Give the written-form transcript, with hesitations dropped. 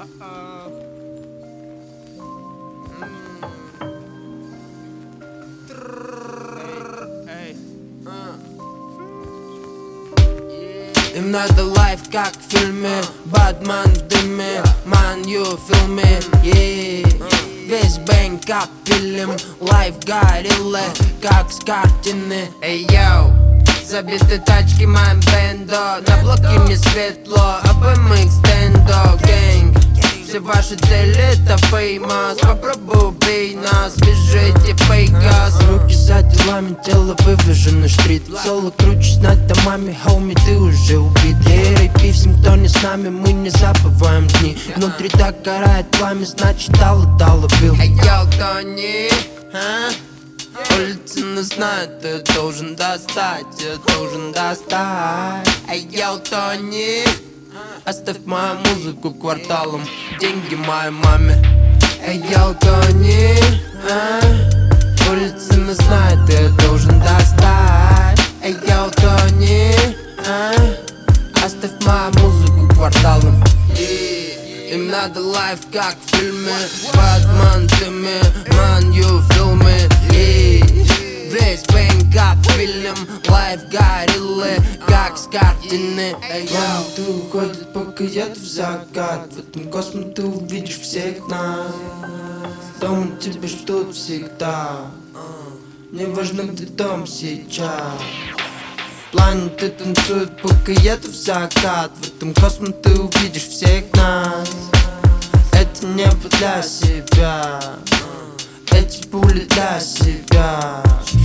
Им надо лайф, как в фильме, Батман в дыме, man, you feel me, yeah. Весь бэнк опилим, лайф гориллы, как с картины. Эй, йоу, забиты тачки, моим бендо, на блоке мне светло, BMX стендо, гэнг. Все ваши цели это феймос, попробуй убей нас, бежите фейгас. Руки за делами, тело вывержено, штрит. Соло кручусь над домами, хоуми, ты уже убит. Эй, всем, кто не с нами, мы не забываем дни. Внутри так горает пламя, значит дало бил. Эй, йоу, Тони, улицы нас знают, ты должен достать, Эй, йоу, Тони, оставь мою музыку кварталом, деньги моей маме. Эй, йоу, Тони, улицы нас знают, ты должен достать. Эй, йоу, Тони, оставь мою музыку кварталом. Им надо лайф, как в фильме, Батман в дыме, man, you feel me, yeah. Весь бэнк опилим, лайф гориллы, как с картины. Эй, йоу, ты уходит, пока еду в закат. В этом космосе ты увидишь всех нас. Дома тебя ждут всегда. Не важно, где дом сейчас. Планеты танцуют, пока еду в закат. В этом космосе ты увидишь всех нас. Это небо для себя, эти пули для себя.